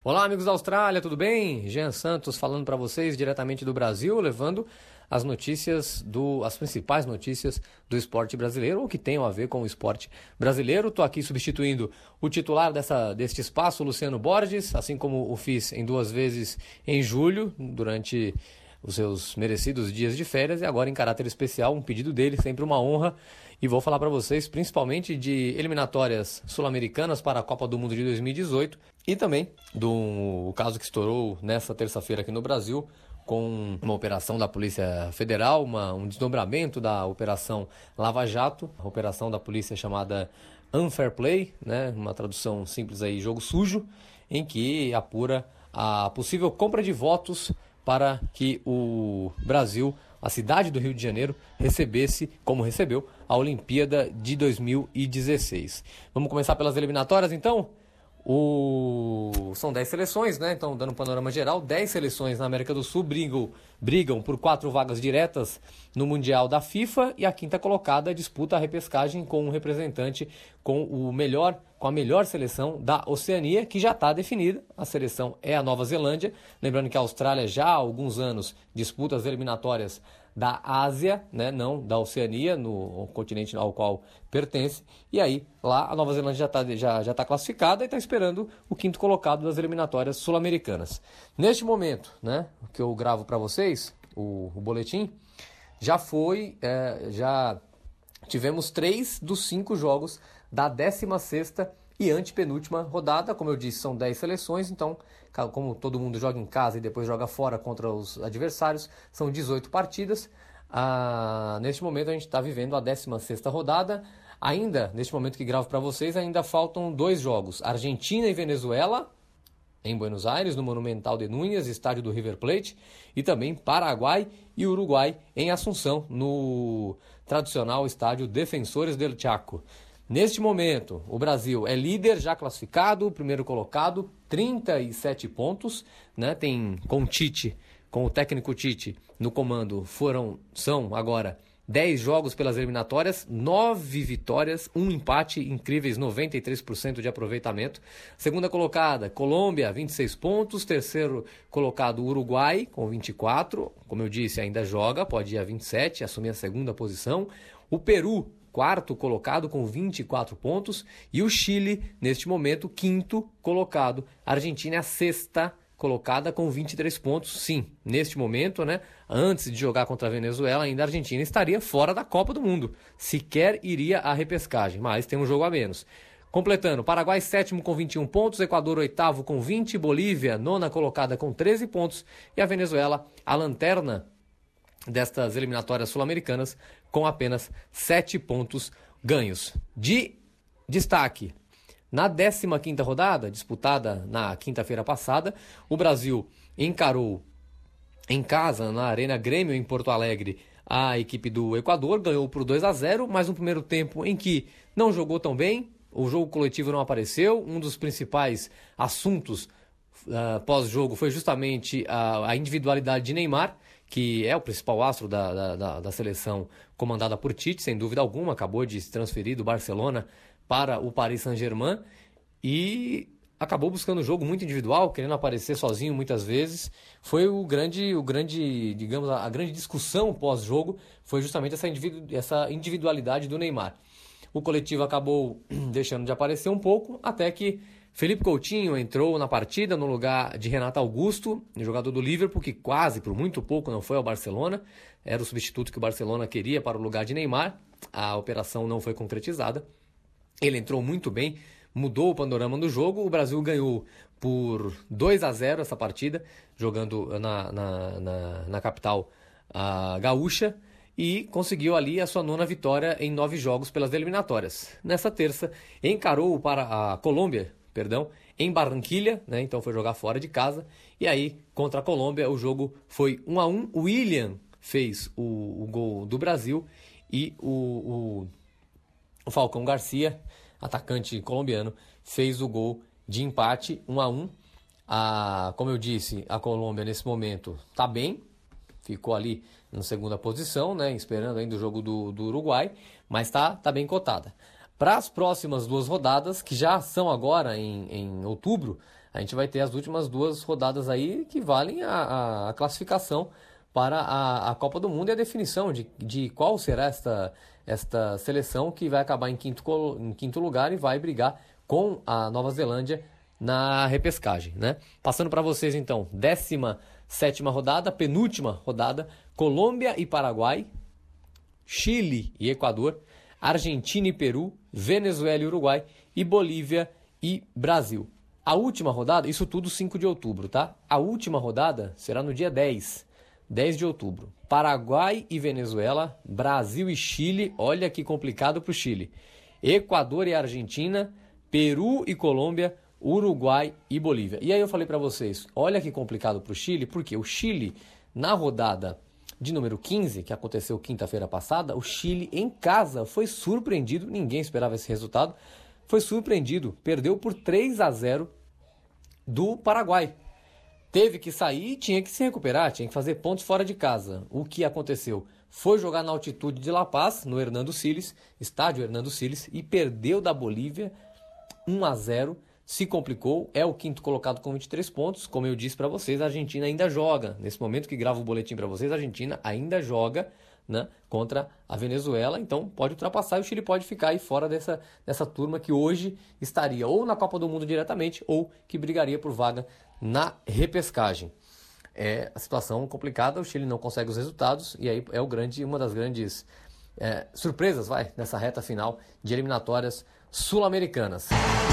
Olá, amigos da Austrália, tudo bem? Jean Santos falando para vocês diretamente do Brasil, levando as notícias as principais notícias do esporte brasileiro ou que tenham a ver com o esporte brasileiro. Estou aqui substituindo o titular deste espaço, Luciano Borges, assim como o fiz em 2 vezes em julho, durante os seus merecidos dias de férias, e agora em caráter especial, um pedido dele, sempre uma honra, e vou falar para vocês principalmente de eliminatórias sul-americanas para a Copa do Mundo de 2018 e também do caso que estourou nessa terça-feira aqui no Brasil, com uma operação da Polícia Federal, um desdobramento da Operação Lava Jato, a operação da polícia chamada Unfair Play, né? Uma tradução simples aí, jogo sujo, em que apura a possível compra de votos para que o Brasil, a cidade do Rio de Janeiro, recebesse, como recebeu, a Olimpíada de 2016. Vamos começar pelas eliminatórias, então? São 10 seleções, né? Então, dando um panorama geral, 10 seleções na América do Sul brigam por 4 vagas diretas no Mundial da FIFA, e a quinta colocada disputa a repescagem com um representante com a melhor seleção da Oceania, que já está definida. A seleção é a Nova Zelândia. Lembrando que a Austrália já há alguns anos disputa as eliminatórias da Ásia, né, não da Oceania, no continente ao qual pertence. E aí, lá a Nova Zelândia já tá classificada e está esperando o quinto colocado das eliminatórias sul-americanas. Neste momento, né, que eu gravo para vocês, o boletim, já tivemos 3 dos 5 jogos da 16ª e antepenúltima rodada. Como eu disse, são 10 seleções, então, como todo mundo joga em casa e depois joga fora contra os adversários, são 18 partidas. Neste momento a gente está vivendo a 16ª rodada. Ainda, neste momento que gravo para vocês, ainda faltam 2 jogos. Argentina e Venezuela, em Buenos Aires, no Monumental de Núñez, estádio do River Plate, e também Paraguai e Uruguai em Assunção, no tradicional estádio Defensores del Chaco. Neste momento, o Brasil é líder, já classificado, primeiro colocado, 37 pontos, né? Com o técnico Tite no comando, são agora 10 jogos pelas eliminatórias, 9 vitórias, 1 empate, incríveis 93% de aproveitamento. Segunda colocada, Colômbia, 26 pontos. Terceiro colocado, Uruguai, com 24. Como eu disse, ainda joga, pode ir a 27, assumir a segunda posição. O Peru, quarto colocado, com 24 pontos. E o Chile, neste momento, quinto colocado. A Argentina é a sexta colocada com 23 pontos. Sim, neste momento, né, antes de jogar contra a Venezuela, ainda a Argentina estaria fora da Copa do Mundo. Sequer iria à repescagem, mas tem um jogo a menos. Completando, Paraguai sétimo com 21 pontos, Equador oitavo com 20, Bolívia nona colocada com 13 pontos e a Venezuela, a lanterna destas eliminatórias sul-americanas, com apenas 7 pontos ganhos. De destaque, na 15ª rodada, disputada na quinta-feira passada, o Brasil encarou em casa, na Arena Grêmio, em Porto Alegre, a equipe do Equador, ganhou por 2-0, mas um primeiro tempo em que não jogou tão bem, o jogo coletivo não apareceu. Um dos principais assuntos pós-jogo foi justamente a individualidade de Neymar, que é o principal astro da seleção comandada por Tite, sem dúvida alguma, acabou de se transferir do Barcelona para o Paris Saint-Germain e acabou buscando um jogo muito individual, querendo aparecer sozinho muitas vezes. Foi digamos, a grande discussão pós-jogo foi justamente essa individualidade do Neymar. O coletivo acabou deixando de aparecer um pouco, até que Felipe Coutinho entrou na partida no lugar de Renato Augusto, jogador do Liverpool, que quase, por muito pouco, não foi ao Barcelona. Era o substituto que o Barcelona queria para o lugar de Neymar. A operação não foi concretizada. Ele entrou muito bem, mudou o panorama do jogo. O Brasil ganhou por 2-0 essa partida, jogando na capital gaúcha, e conseguiu ali a sua 9ª vitória em 9 jogos pelas eliminatórias. Nessa terça, encarou para a Colômbia, em Barranquilha, né? Então foi jogar fora de casa, e aí contra a Colômbia o jogo foi 1-1. O William fez o gol do Brasil e o Falcão Garcia, atacante colombiano, fez o gol de empate, 1-1. Como eu disse, a Colômbia nesse momento está bem, ficou ali na segunda posição, né, esperando ainda o jogo do Uruguai, mas tá bem cotada. Para as próximas 2 rodadas, que já são agora em outubro, A gente vai ter as últimas 2 rodadas aí que valem a classificação para a Copa do Mundo e a definição de qual será esta seleção que vai acabar em quinto lugar e vai brigar com a Nova Zelândia na repescagem, né? Passando para vocês então, 17ª rodada, penúltima rodada, Colômbia e Paraguai, Chile e Equador, Argentina e Peru, Venezuela e Uruguai e Bolívia e Brasil. A última rodada, isso tudo 5 de outubro, tá? A última rodada será no dia 10 de outubro. Paraguai e Venezuela, Brasil e Chile, olha que complicado para o Chile. Equador e Argentina, Peru e Colômbia, Uruguai e Bolívia. E aí eu falei para vocês, olha que complicado para o Chile, porque o Chile, na rodada de número 15, que aconteceu quinta-feira passada, o Chile em casa foi surpreendido, ninguém esperava esse resultado, foi surpreendido, perdeu por 3-0 do Paraguai. Teve que sair e tinha que se recuperar, tinha que fazer pontos fora de casa. O que aconteceu? Foi jogar na altitude de La Paz, no Hernando Siles, estádio Hernando Siles, e perdeu da Bolívia 1-0, se complicou, é o quinto colocado com 23 pontos. Como eu disse para vocês, a Argentina ainda joga. Nesse momento que gravo o boletim para vocês, a Argentina ainda joga, né, contra a Venezuela, então pode ultrapassar e o Chile pode ficar aí fora dessa turma que hoje estaria ou na Copa do Mundo diretamente ou que brigaria por vaga na repescagem. É a situação complicada, o Chile não consegue os resultados e aí é uma das grandes surpresas nessa reta final de eliminatórias sul-americanas.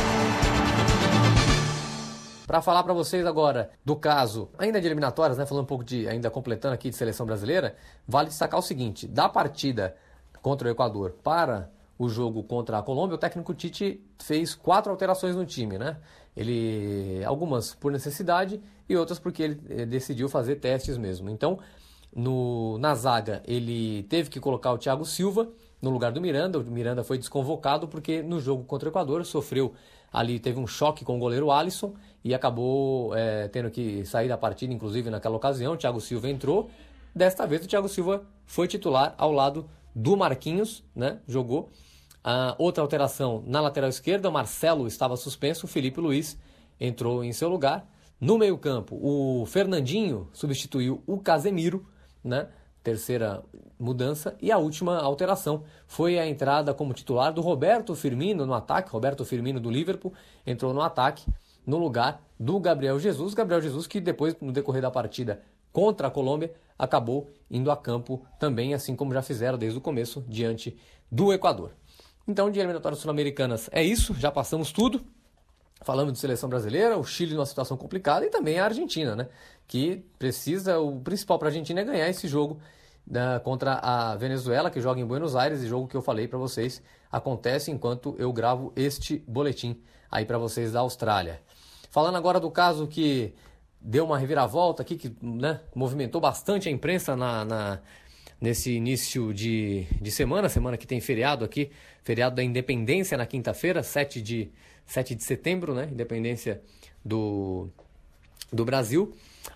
Para falar para vocês agora do caso, ainda de eliminatórias, né, falando um pouco ainda completando aqui de seleção brasileira, vale destacar o seguinte, da partida contra o Equador para o jogo contra a Colômbia, o técnico Tite fez 4 alterações no time, né? Algumas por necessidade e outras porque ele decidiu fazer testes mesmo. Então, na zaga, ele teve que colocar o Thiago Silva no lugar do Miranda. O Miranda foi desconvocado porque no jogo contra o Equador teve um choque com o goleiro Alisson e acabou tendo que sair da partida, inclusive naquela ocasião. O Thiago Silva entrou. Desta vez o Thiago Silva foi titular ao lado do Marquinhos, né? Jogou. Outra alteração na lateral esquerda, o Marcelo estava suspenso, o Felipe Luiz entrou em seu lugar. No meio-campo, o Fernandinho substituiu o Casemiro, né? Terceira mudança. E a última alteração foi a entrada como titular do Roberto Firmino no ataque. Roberto Firmino do Liverpool entrou no ataque no lugar do Gabriel Jesus. Gabriel Jesus que depois, no decorrer da partida contra a Colômbia, acabou indo a campo também, assim como já fizeram desde o começo, diante do Equador. Então, de eliminatórias sul-americanas é isso, já passamos tudo. Falamos de seleção brasileira, o Chile numa situação complicada e também a Argentina, né? Que o principal para a Argentina é ganhar esse jogo contra a Venezuela, que joga em Buenos Aires, e jogo que eu falei para vocês acontece enquanto eu gravo este boletim aí para vocês da Austrália. Falando agora do caso que deu uma reviravolta aqui, que, né, movimentou bastante a imprensa nesse início de semana que tem feriado aqui, feriado da Independência na quinta-feira, 7 de setembro, né, Independência do Brasil.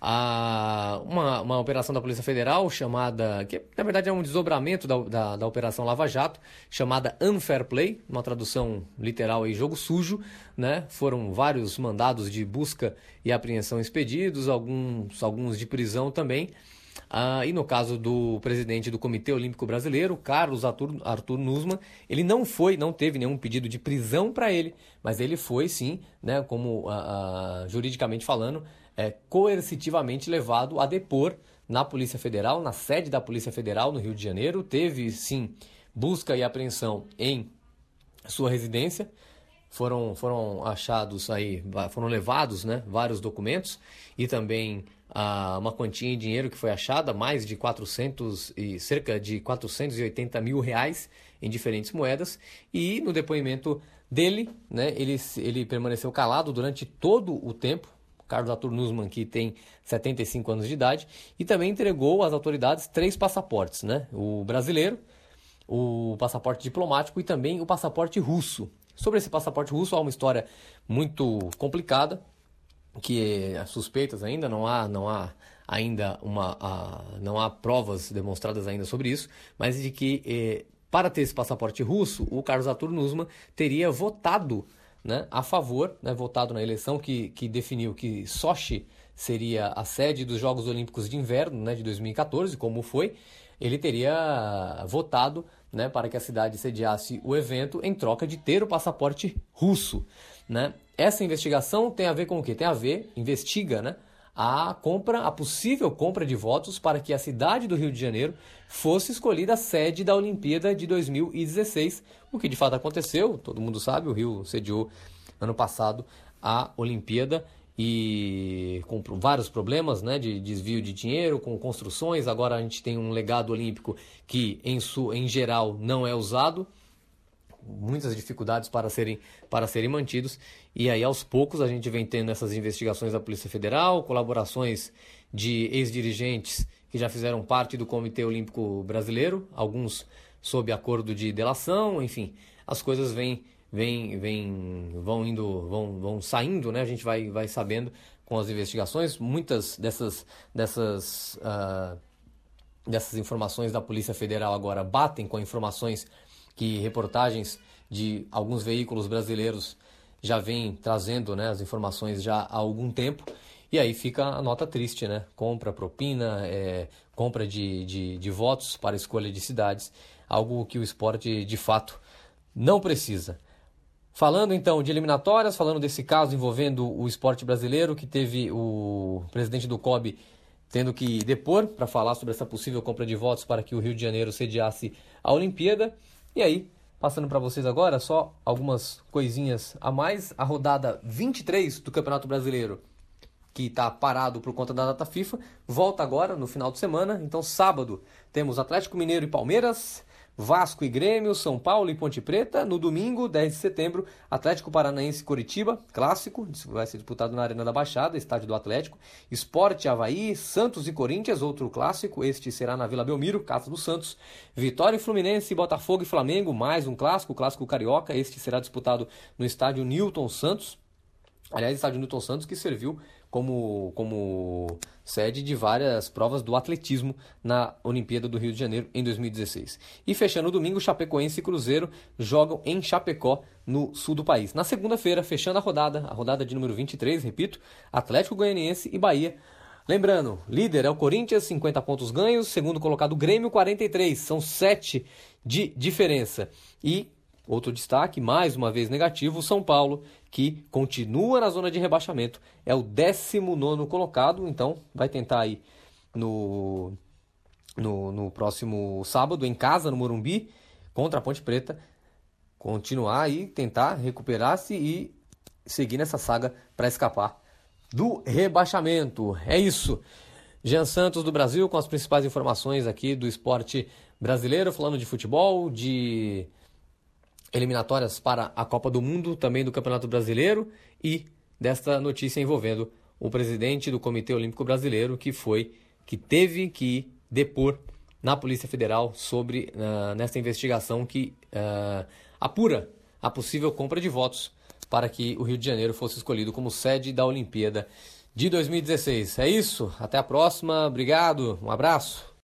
Uma operação da Polícia Federal chamada, que na verdade é um desdobramento da Operação Lava Jato, chamada Unfair Play, uma tradução literal aí, jogo sujo, né? Foram vários mandados de busca e apreensão expedidos, alguns de prisão também. E no caso do presidente do Comitê Olímpico Brasileiro, Carlos Arthur Nussmann, ele não teve nenhum pedido de prisão para ele, mas ele foi sim, né, como juridicamente falando, coercitivamente levado a depor na Polícia Federal, na sede da Polícia Federal no Rio de Janeiro. Teve sim busca e apreensão em sua residência. Foram achados aí, foram levados, né, vários documentos e também uma quantia em dinheiro que foi achada, cerca de 480 mil reais em diferentes moedas. E no depoimento dele, né, ele permaneceu calado durante todo o tempo. Carlos Arthur Nussmann, que tem 75 anos de idade, e também entregou às autoridades 3 passaportes, né? O brasileiro, o passaporte diplomático e também o passaporte russo. Sobre esse passaporte russo há uma história muito complicada, que suspeitas ainda, não há provas demonstradas ainda sobre isso, mas de que para ter esse passaporte russo, o Carlos Arthur Nussmann teria votado né, a favor, né, votado na eleição que definiu que Sochi seria a sede dos Jogos Olímpicos de Inverno, né, de 2014, como foi. Ele teria votado, né, para que a cidade sediasse o evento em troca de ter o passaporte russo, né? Essa investigação tem a ver com o quê? Investiga, né, a possível compra de votos para que a cidade do Rio de Janeiro fosse escolhida a sede da Olimpíada de 2016, o que de fato aconteceu, todo mundo sabe, o Rio sediou ano passado a Olimpíada e com vários problemas, né, de desvio de dinheiro, com construções. Agora a gente tem um legado olímpico que em geral não é usado, muitas dificuldades para serem mantidos, e aí aos poucos a gente vem tendo essas investigações da Polícia Federal, colaborações de ex-dirigentes que já fizeram parte do Comitê Olímpico Brasileiro, alguns sob acordo de delação, enfim, as coisas vão saindo, né? A gente vai sabendo com as investigações. Muitas dessas informações da Polícia Federal agora batem com informações que reportagens de alguns veículos brasileiros já vêm trazendo, né, as informações já há algum tempo, e aí fica a nota triste, né? Compra, propina, compra de votos para escolha de cidades, algo que o esporte de fato não precisa. Falando então de eliminatórias, falando desse caso envolvendo o esporte brasileiro, que teve o presidente do COB tendo que depor para falar sobre essa possível compra de votos para que o Rio de Janeiro sediasse a Olimpíada. E aí, passando para vocês agora, só algumas coisinhas a mais. A rodada 23 do Campeonato Brasileiro, que está parado por conta da data FIFA, volta agora no final de semana. Então, sábado, temos Atlético Mineiro e Palmeiras, Vasco e Grêmio, São Paulo e Ponte Preta. No domingo, 10 de setembro, Atlético Paranaense e Coritiba, clássico, vai ser disputado na Arena da Baixada, estádio do Atlético. Sport e Avaí, Santos e Corinthians, outro clássico, este será na Vila Belmiro, casa do Santos. Vitória e Fluminense, Botafogo e Flamengo, mais um clássico, clássico carioca, este será disputado no estádio Newton Santos. Aliás, estádio Newton Santos que serviu como sede de várias provas do atletismo na Olimpíada do Rio de Janeiro em 2016. E fechando o domingo, Chapecoense e Cruzeiro jogam em Chapecó, no sul do país. Na segunda-feira, fechando a rodada de número 23, repito, Atlético Goianiense e Bahia. Lembrando, líder é o Corinthians, 50 pontos ganhos, segundo colocado Grêmio, 43, são 7 de diferença. E outro destaque, mais uma vez negativo, o São Paulo, que continua na zona de rebaixamento, é o 19º colocado, então vai tentar aí no próximo sábado, em casa, no Morumbi, contra a Ponte Preta, continuar aí, tentar recuperar-se e seguir nessa saga para escapar do rebaixamento. É isso. Jean Santos do Brasil com as principais informações aqui do esporte brasileiro, falando de futebol, de eliminatórias para a Copa do Mundo, também do Campeonato Brasileiro e desta notícia envolvendo o presidente do Comitê Olímpico Brasileiro que teve que depor na Polícia Federal sobre nessa investigação que apura a possível compra de votos para que o Rio de Janeiro fosse escolhido como sede da Olimpíada de 2016. É isso, até a próxima, obrigado, um abraço.